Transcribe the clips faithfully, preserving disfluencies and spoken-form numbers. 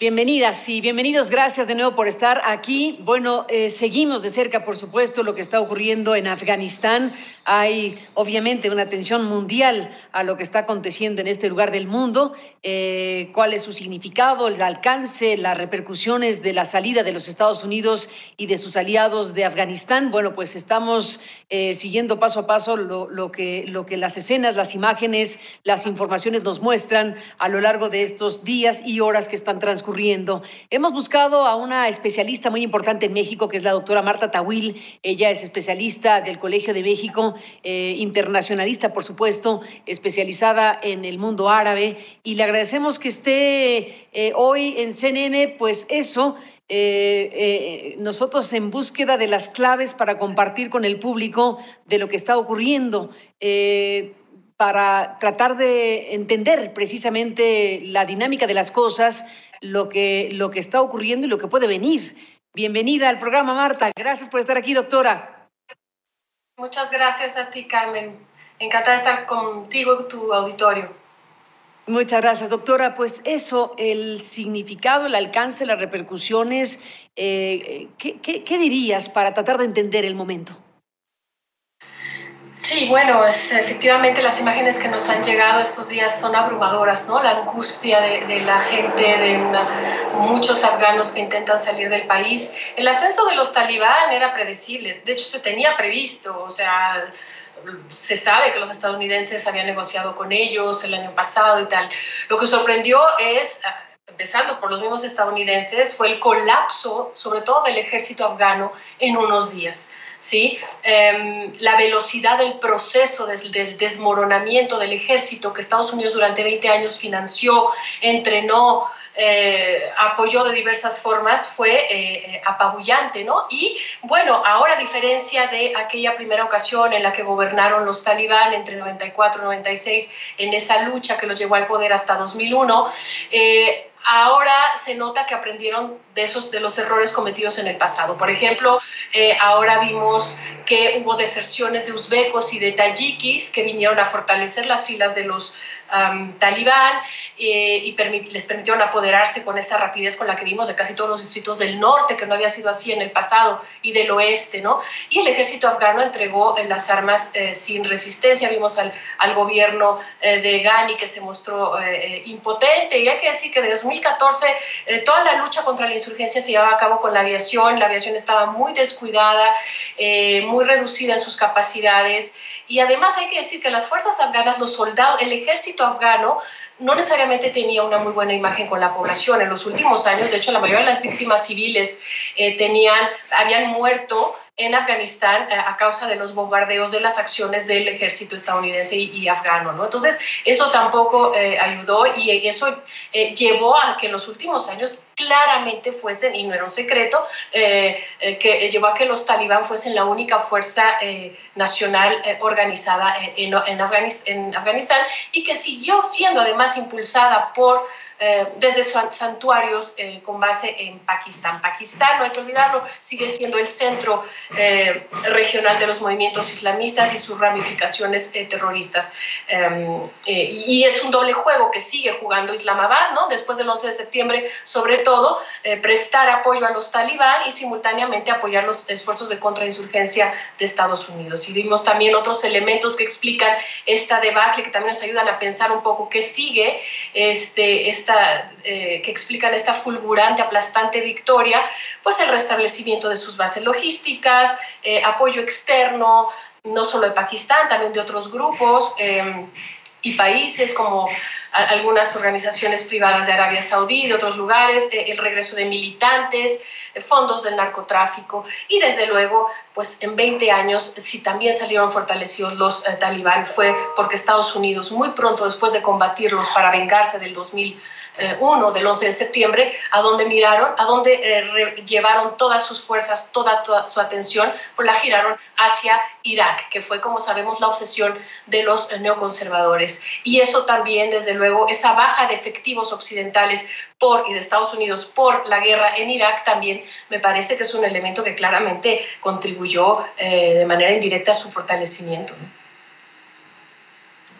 Bienvenidas y bienvenidos, gracias de nuevo por estar aquí. Bueno, eh, seguimos de cerca, por supuesto, lo que está ocurriendo en Afganistán. Hay obviamente una atención mundial a lo que está aconteciendo en este lugar del mundo, eh, cuál es su significado, el alcance, las repercusiones de la salida de los Estados Unidos y de sus aliados de Afganistán. Bueno, pues estamos eh, siguiendo paso a paso lo, lo, que, lo que las escenas, las imágenes, las informaciones nos muestran a lo largo de estos días y horas que están transcurriendo. Hemos buscado a una especialista muy importante en México, que es la doctora Marta Tawil. Ella es especialista del Colegio de México, eh, internacionalista, por supuesto, especializada en el mundo árabe, y le agradecemos que esté eh, hoy en C N N, pues eso, Eh, eh, nosotros en búsqueda de las claves para compartir con el público de lo que está ocurriendo, eh, para tratar de entender precisamente la dinámica de las cosas, lo que, lo que está ocurriendo y lo que puede venir. Bienvenida al programa, Marta. Gracias por estar aquí, doctora. Muchas gracias a ti, Carmen. Encantada de estar contigo y tu auditorio. Muchas gracias, doctora. Pues eso, el significado, el alcance, las repercusiones, eh, ¿qué, qué, ¿qué dirías para tratar de entender el momento? Sí, bueno, es, efectivamente las imágenes que nos han llegado estos días son abrumadoras, ¿no? La angustia de, de la gente, de una, muchos afganos que intentan salir del país. El ascenso de los talibán era predecible, de hecho se tenía previsto, o sea, se sabe que los estadounidenses habían negociado con ellos el año pasado y tal. Lo que sorprendió es, empezando por los mismos estadounidenses, fue el colapso, sobre todo del ejército afgano, en unos días. ¿Sí? Eh, la velocidad del proceso del, del desmoronamiento del ejército que Estados Unidos durante veinte años financió, entrenó, eh, apoyó de diversas formas, fue eh, apabullante, ¿no? Y bueno, ahora a diferencia de aquella primera ocasión en la que gobernaron los talibán entre noventa y cuatro y noventa y seis, en esa lucha que los llevó al poder hasta dos mil uno, eh, ahora se nota que aprendieron de, esos, de los errores cometidos en el pasado. Por ejemplo, eh, ahora vimos que hubo deserciones de uzbecos y de tayikis que vinieron a fortalecer las filas de los um, talibán eh, y permit les permitieron apoderarse con esta rapidez con la que vimos de casi todos los distritos del norte, que no había sido así en el pasado, y del oeste, ¿no? Y el ejército afgano entregó eh, las armas eh, sin resistencia. Vimos al, al gobierno eh, de Ghani que se mostró eh, impotente, y hay que decir que desde dos mil catorce eh, toda la lucha contra la insurgencia se llevaba a cabo con la aviación. La aviación estaba muy descuidada, eh, muy reducida en sus capacidades, y además hay que decir que las fuerzas afganas, los soldados, el ejército afgano no necesariamente tenía una muy buena imagen con la población. En los últimos años, de hecho, la mayoría de las víctimas civiles eh, tenían, habían muerto en Afganistán eh, a causa de los bombardeos, de las acciones del ejército estadounidense y, y afgano, ¿no? Entonces, eso tampoco eh, ayudó, y eso eh, llevó a que en los últimos años claramente fuesen, y no era un secreto, eh, eh, que llevó a que los talibán fuesen la única fuerza eh, nacional eh, organizada en, en, Afganist en Afganistán, y que siguió siendo además impulsada por Eh, desde santuarios eh, con base en Pakistán. Pakistán, no hay que olvidarlo, sigue siendo el centro eh, regional de los movimientos islamistas y sus ramificaciones eh, terroristas. Eh, eh, y es un doble juego que sigue jugando Islamabad, ¿no? Después del once de septiembre, sobre todo, eh, prestar apoyo a los talibán y simultáneamente apoyar los esfuerzos de contrainsurgencia de Estados Unidos. Y vimos también otros elementos que explican esta debacle, que también nos ayudan a pensar un poco qué sigue, este, esta Eh, que explican esta fulgurante, aplastante victoria, pues el restablecimiento de sus bases logísticas, eh, apoyo externo, no solo de Pakistán, también de otros grupos eh, y países como a, algunas organizaciones privadas de Arabia Saudí y de otros lugares, eh, el regreso de militantes, eh, fondos del narcotráfico, y desde luego, pues en veinte años, si también salieron fortalecidos los eh, talibán, fue porque Estados Unidos, muy pronto después de combatirlos para vengarse del dos mil uno, del once de septiembre, a donde miraron, a donde eh, llevaron todas sus fuerzas, toda, toda su atención, pues la giraron hacia Irak, que fue, como sabemos, la obsesión de los eh, neoconservadores. Y eso también, desde luego, esa baja de efectivos occidentales por, y de Estados Unidos por la guerra en Irak, también me parece que es un elemento que claramente contribuyó eh, de manera indirecta a su fortalecimiento, ¿no?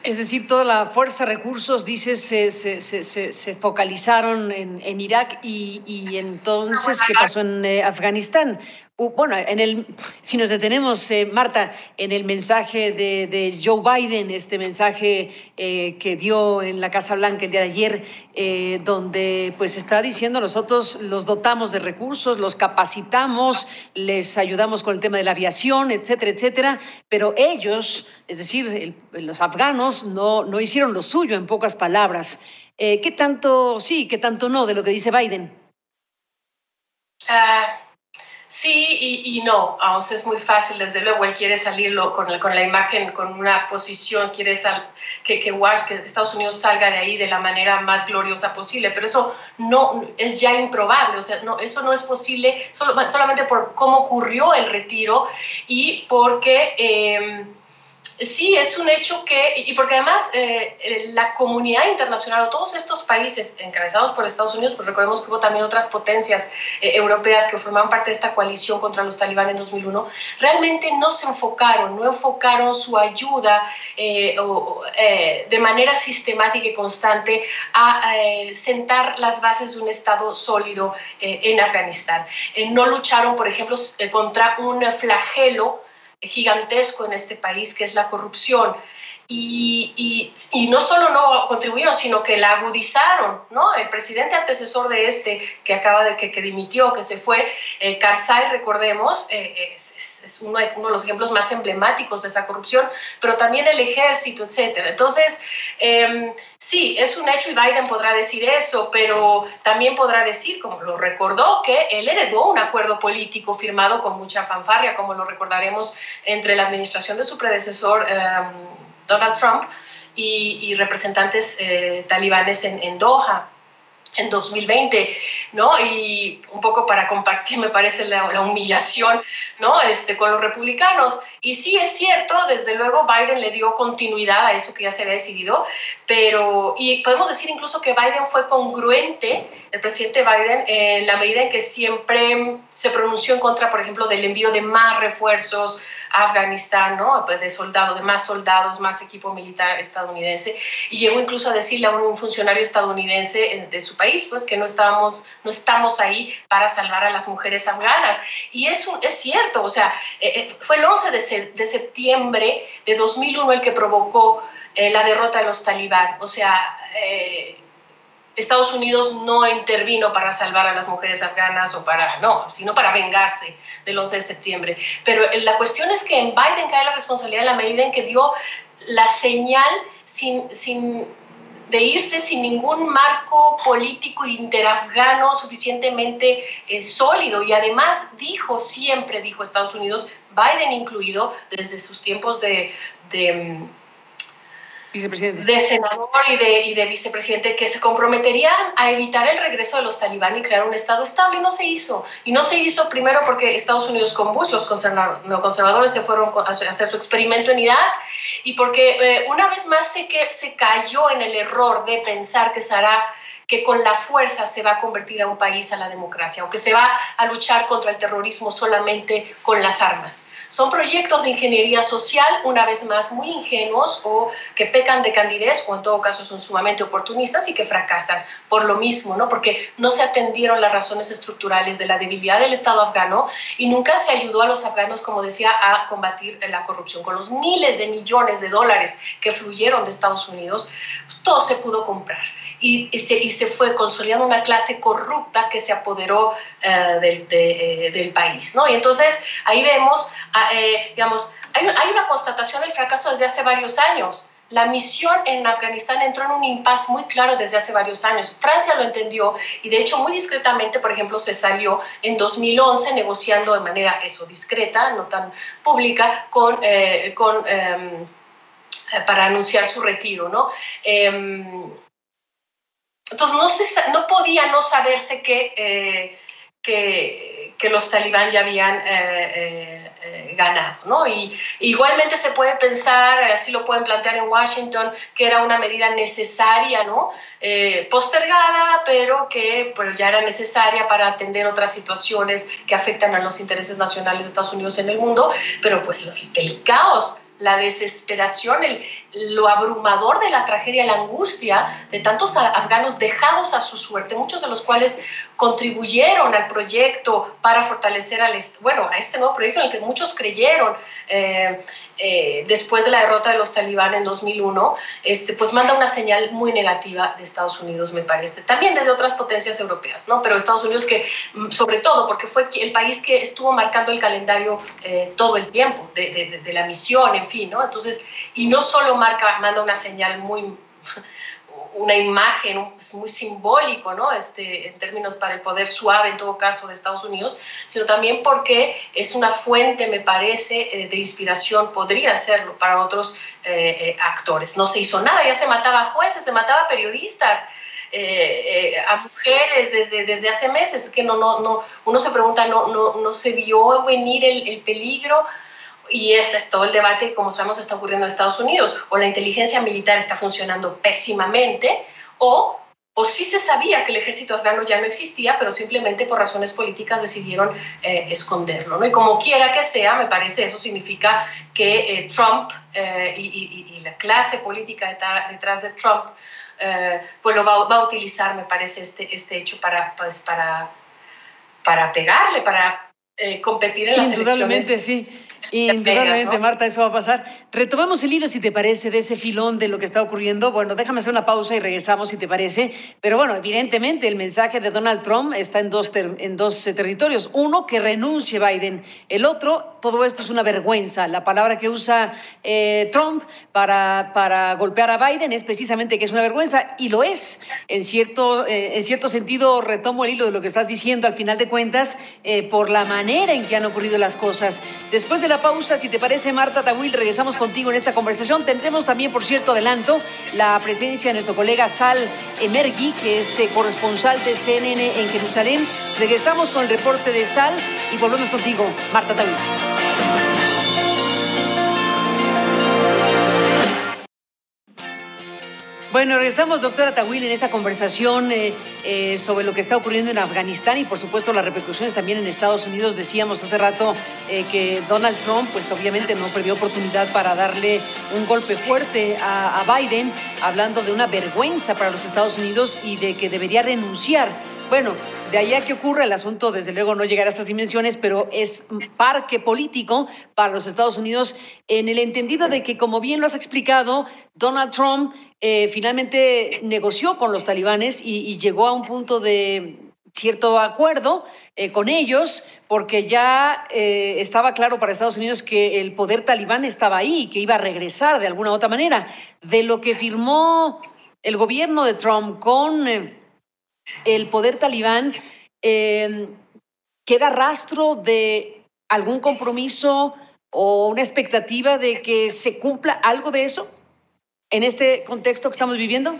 Es decir, toda la fuerza, recursos, dices, se, se, se, se, se focalizaron en, en Irak y, y entonces, ¿qué pasó en eh, Afganistán? Uh, bueno, en el, si nos detenemos, eh, Marta, en el mensaje de, de Joe Biden, este mensaje eh, que dio en la Casa Blanca el día de ayer, eh, donde pues está diciendo nosotros los dotamos de recursos, los capacitamos, les ayudamos con el tema de la aviación, etcétera, etcétera, pero ellos, es decir, el, los afganos, no, no hicieron lo suyo, en pocas palabras. Eh, ¿Qué tanto sí, qué tanto no de lo que dice Biden? Uh... Sí y, y no, o sea, es muy fácil, desde luego él quiere salirlo con, el, con la imagen, con una posición, quiere sal, que, que, que Estados Unidos salga de ahí de la manera más gloriosa posible, pero eso no es ya improbable, o sea, no, eso no es posible solo, solamente por cómo ocurrió el retiro y porque... Eh, Sí, es un hecho que, y porque además eh, la comunidad internacional o todos estos países encabezados por Estados Unidos, pues recordemos que hubo también otras potencias eh, europeas que formaban parte de esta coalición contra los talibanes en dos mil uno, realmente no se enfocaron, no enfocaron su ayuda eh, o, eh, de manera sistemática y constante a eh, sentar las bases de un Estado sólido eh, en Afganistán. Eh, no lucharon, por ejemplo, eh, contra un flagelo gigantesco en este país, que es la corrupción. Y, y, y no solo no contribuyeron, sino que la agudizaron, ¿no? El presidente antecesor de este, que acaba de, que, que dimitió, que se fue, eh, Karzai, recordemos, eh, es, es, es uno, de, uno de los ejemplos más emblemáticos de esa corrupción, pero también el ejército, etcétera. Entonces, eh, sí, es un hecho y Biden podrá decir eso, pero también podrá decir, como lo recordó, que él heredó un acuerdo político firmado con mucha fanfarria, como lo recordaremos, entre la administración de su predecesor, eh, Donald Trump y, y representantes eh, talibanes en, en Doha en dos mil veinte, ¿no? Y un poco para compartir, me parece, la, la humillación, ¿no? Este, con los republicanos. Y sí, es cierto, desde luego Biden le dio continuidad a eso que ya se había decidido, pero, y podemos decir incluso que Biden fue congruente, el presidente Biden, en la medida en que siempre se pronunció en contra, por ejemplo, del envío de más refuerzos a Afganistán, ¿no? Pues de soldados, de más soldados, más equipo militar estadounidense, y llegó incluso a decirle a un funcionario estadounidense de su país, pues que no estábamos, no estamos ahí para salvar a las mujeres afganas. Y es, un, es cierto, o sea, eh, fue el once de septiembre de dos mil uno el que provocó eh, la derrota de los talibán. O sea, eh, Estados Unidos no intervino para salvar a las mujeres afganas o para, no, sino para vengarse del once de septiembre. Pero la cuestión es que en Biden cae la responsabilidad en la medida en que dio la señal sin, sin, de irse sin ningún marco político interafgano suficientemente eh, sólido. Y además dijo, siempre dijo Estados Unidos, Biden incluido, desde sus tiempos de... de Vicepresidente. de senador y de, y de vicepresidente, que se comprometerían a evitar el regreso de los talibán y crear un Estado estable, y no se hizo. Y no se hizo primero porque Estados Unidos con Bush, los conservadores se fueron a hacer su experimento en Irak, y porque eh, una vez más se, que, se cayó en el error de pensar que será que con la fuerza se va a convertir a un país a la democracia, o que se va a luchar contra el terrorismo solamente con las armas. Son proyectos de ingeniería social, una vez más, muy ingenuos o que pecan de candidez, o en todo caso son sumamente oportunistas y que fracasan por lo mismo, ¿no? Porque no se atendieron las razones estructurales de la debilidad del Estado afgano y nunca se ayudó a los afganos, como decía, a combatir la corrupción. Con los miles de millones de dólares que fluyeron de Estados Unidos, todo se pudo comprar. Y, y, se, y se fue consolidando una clase corrupta que se apoderó uh, del, de, eh, del país, ¿no? Y entonces ahí vemos, uh, eh, digamos, hay, hay una constatación del fracaso desde hace varios años. La misión en Afganistán entró en un impasse muy claro desde hace varios años. Francia lo entendió y de hecho muy discretamente, por ejemplo, se salió en dos mil once negociando de manera eso discreta, no tan pública, con... Eh, con eh, para anunciar su retiro, ¿no? Eh, Entonces no, se, no podía no saberse que, eh, que, que los talibán ya habían eh, eh, eh, ganado, ¿no? Y igualmente se puede pensar, así lo pueden plantear en Washington, que era una medida necesaria, ¿no? Eh, postergada, pero que pero ya era necesaria para atender otras situaciones que afectan a los intereses nacionales de Estados Unidos en el mundo, pero pues el caos la desesperación, el, lo abrumador de la tragedia, la angustia de tantos afganos dejados a su suerte, muchos de los cuales contribuyeron al proyecto para fortalecer al, bueno, a este nuevo proyecto en el que muchos creyeron eh, eh, después de la derrota de los talibán en dos mil uno, este, pues manda una señal muy negativa de Estados Unidos, me parece. También desde otras potencias europeas, ¿no? Pero Estados Unidos que, sobre todo, porque fue el país que estuvo marcando el calendario eh, todo el tiempo de, de, de la misión, en fin, ¿no? Entonces, y no solo marca, manda una señal muy, una imagen, es muy simbólico, ¿no? Este, en términos para el poder suave, en todo caso, de Estados Unidos, sino también porque es una fuente, me parece, de inspiración, podría serlo, para otros eh, actores. No se hizo nada, ya se mataba a jueces, se mataba a periodistas, Eh, eh, a mujeres desde, desde hace meses, que no, no, no, uno se pregunta, no, no, no se vio venir el, el peligro, y este es todo el debate, como sabemos, está ocurriendo en Estados Unidos, o la inteligencia militar está funcionando pésimamente, o, o sí se sabía que el ejército afgano ya no existía, pero simplemente por razones políticas decidieron eh, esconderlo, ¿no? Y como quiera que sea, me parece, eso significa que eh, Trump eh, y, y, y la clase política detrás de Trump Uh, pues lo va, va a utilizar, me parece, este, este hecho para, pues, para, para pegarle, para eh, competir en las elecciones. Indudablemente, sí. Indudablemente, ¿no? Marta, eso va a pasar. Retomamos el hilo, si te parece, de ese filón de lo que está ocurriendo. Bueno, déjame hacer una pausa y regresamos, si te parece. Pero bueno, evidentemente, el mensaje de Donald Trump está en dos, ter en dos eh, territorios. Uno, que renuncie Biden. El otro, todo esto es una vergüenza. La palabra que usa eh, Trump para, para golpear a Biden es precisamente que es una vergüenza, y lo es. En cierto, eh, en cierto sentido, retomo el hilo de lo que estás diciendo, al final de cuentas, eh, por la manera en que han ocurrido las cosas. Después de la pausa, si te parece, Marta Tawil, regresamos contigo en esta conversación. Tendremos también, por cierto, adelanto, la presencia de nuestro colega Sal Emergui, que es eh, corresponsal de C N N en Jerusalén. Regresamos con el reporte de Sal y volvemos contigo, Marta Tawil. Bueno, regresamos, doctora Tawil, en esta conversación eh, eh, sobre lo que está ocurriendo en Afganistán y, por supuesto, las repercusiones también en Estados Unidos. Decíamos hace rato eh, que Donald Trump, pues obviamente no perdió oportunidad para darle un golpe fuerte a, a Biden, hablando de una vergüenza para los Estados Unidos y de que debería renunciar. Bueno, de allá que ocurre el asunto, desde luego no llegará a estas dimensiones, pero es parque político para los Estados Unidos, en el entendido de que, como bien lo has explicado, Donald Trump eh, finalmente negoció con los talibanes y, y llegó a un punto de cierto acuerdo eh, con ellos, porque ya eh, estaba claro para Estados Unidos que el poder talibán estaba ahí, que iba a regresar de alguna u otra manera. De lo que firmó el gobierno de Trump con eh, el poder talibán, eh, ¿queda rastro de algún compromiso o una expectativa de que se cumpla algo de eso en este contexto que estamos viviendo?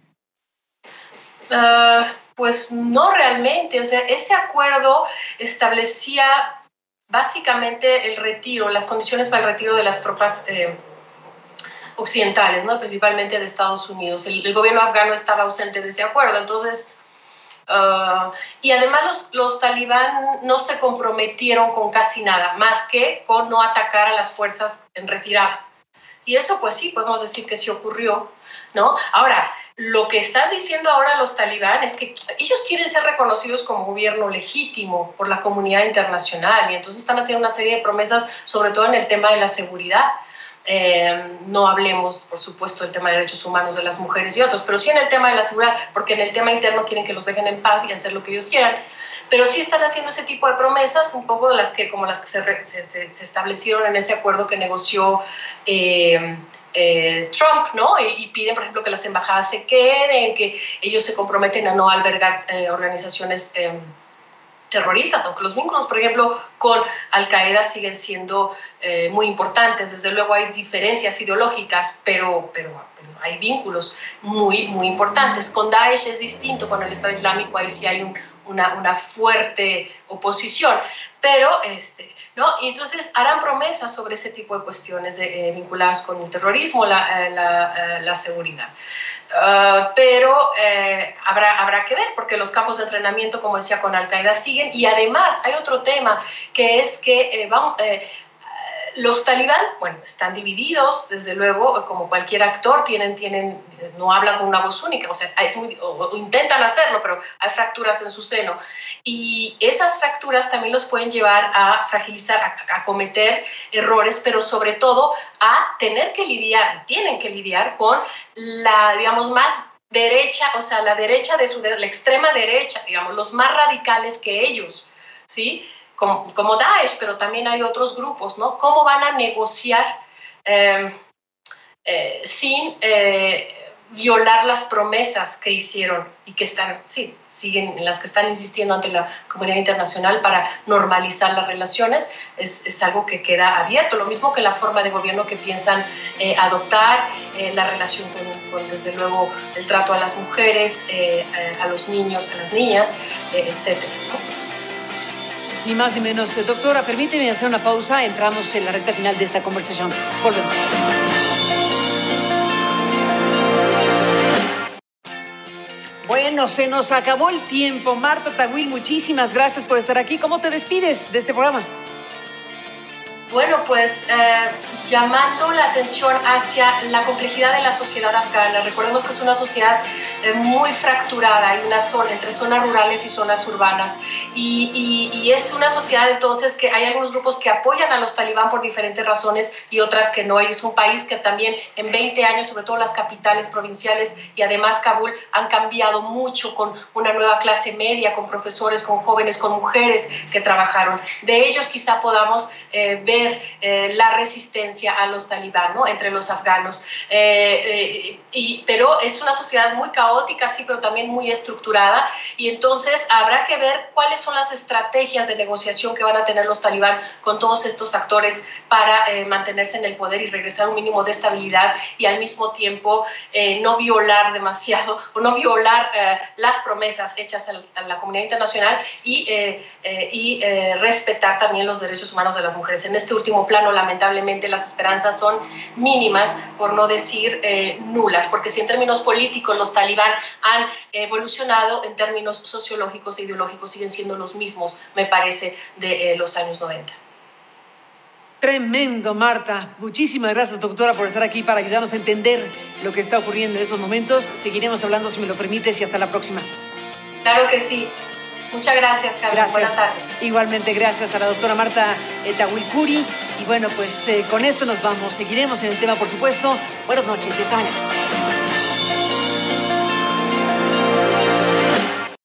Uh, pues no realmente. O sea, ese acuerdo establecía básicamente el retiro, las condiciones para el retiro de las tropas eh, occidentales, ¿no? Principalmente de Estados Unidos. El, el gobierno afgano estaba ausente de ese acuerdo, entonces... Uh, y además los, los talibán no se comprometieron con casi nada, más que con no atacar a las fuerzas en retirada. Y eso pues sí, podemos decir que sí ocurrió, ¿no? Ahora, lo que están diciendo ahora los talibán es que ellos quieren ser reconocidos como gobierno legítimo por la comunidad internacional, y entonces están haciendo una serie de promesas, sobre todo en el tema de la seguridad. Eh, no hablemos, por supuesto, del tema de derechos humanos de las mujeres y otros, pero sí en el tema de la seguridad, porque en el tema interno quieren que los dejen en paz y hacer lo que ellos quieran, pero sí están haciendo ese tipo de promesas, un poco de las que, como las que se, se, se establecieron en ese acuerdo que negoció eh, eh, Trump, ¿no? Y, y piden, por ejemplo, que las embajadas se queden, que ellos se comprometen a no albergar eh, organizaciones eh, terroristas, aunque los vínculos, por ejemplo, con Al-Qaeda siguen siendo eh, muy importantes. Desde luego hay diferencias ideológicas, pero, pero, pero hay vínculos muy, muy importantes. Con Daesh es distinto, con el Estado Islámico ahí sí hay un, una, una fuerte oposición, pero este, ¿no? Y entonces harán promesas sobre ese tipo de cuestiones de, eh, vinculadas con el terrorismo, la, la, la seguridad. Uh, pero eh, habrá, habrá que ver, porque los campos de entrenamiento, como decía, con Al-Qaeda siguen, y además hay otro tema, que es que eh, vamos, eh, los talibán, bueno, están divididos, desde luego, como cualquier actor, tienen, tienen, no hablan con una voz única, o sea, es muy, o, o intentan hacerlo, pero hay fracturas en su seno. Y esas fracturas también los pueden llevar a fragilizar, a, a cometer errores, pero sobre todo a tener que lidiar, tienen que lidiar con la, digamos, más derecha, o sea, la derecha de su, la extrema derecha, digamos, los más radicales que ellos, ¿sí? Como, como Daesh, pero también hay otros grupos, ¿no? ¿Cómo van a negociar eh, eh, sin eh, violar las promesas que hicieron y que están, sí, siguen, en las que están insistiendo ante la comunidad internacional para normalizar las relaciones? Es, es algo que queda abierto, lo mismo que la forma de gobierno que piensan eh, adoptar, eh, la relación con, con, desde luego, el trato a las mujeres, eh, a, a los niños, a las niñas, eh, etcétera, ¿no? Ni más ni menos. Doctora, permíteme hacer una pausa. Entramos en la recta final de esta conversación. Volvemos. Bueno, se nos acabó el tiempo. Marta Tawil, muchísimas gracias por estar aquí. ¿Cómo te despides de este programa? Bueno, pues eh, llamando la atención hacia la complejidad de la sociedad afgana. Recordemos que es una sociedad eh, muy fracturada, hay una zona entre zonas rurales y zonas urbanas, y, y, y es una sociedad entonces que hay algunos grupos que apoyan a los talibán por diferentes razones y otras que no. Es un país que también en veinte años, sobre todo las capitales provinciales y además Kabul, han cambiado mucho, con una nueva clase media, con profesores, con jóvenes, con mujeres que trabajaron. De ellos quizá podamos eh, ver Eh, la resistencia a los talibán, ¿no? Entre los afganos. Eh, eh, y, pero es una sociedad muy caótica, sí, pero también muy estructurada, y entonces habrá que ver cuáles son las estrategias de negociación que van a tener los talibán con todos estos actores para eh, mantenerse en el poder y regresar un mínimo de estabilidad y al mismo tiempo eh, no violar demasiado o no violar eh, las promesas hechas a la, a la comunidad internacional y, eh, eh, y eh, respetar también los derechos humanos de las mujeres. En este último plano, lamentablemente, las esperanzas son mínimas, por no decir eh, nulas, porque si en términos políticos los talibán han evolucionado, en términos sociológicos e ideológicos siguen siendo los mismos, me parece, de eh, los años noventa. Tremendo, Marta. Muchísimas gracias, doctora, por estar aquí para ayudarnos a entender lo que está ocurriendo en estos momentos. Seguiremos hablando, si me lo permites, y hasta la próxima. Claro que sí. Muchas gracias, Carmen. Gracias. Buenas tardes. Igualmente, gracias a la doctora Marta eh, Tawil Khoury. Y bueno, pues eh, con esto nos vamos. Seguiremos en el tema, por supuesto. Buenas noches y hasta mañana.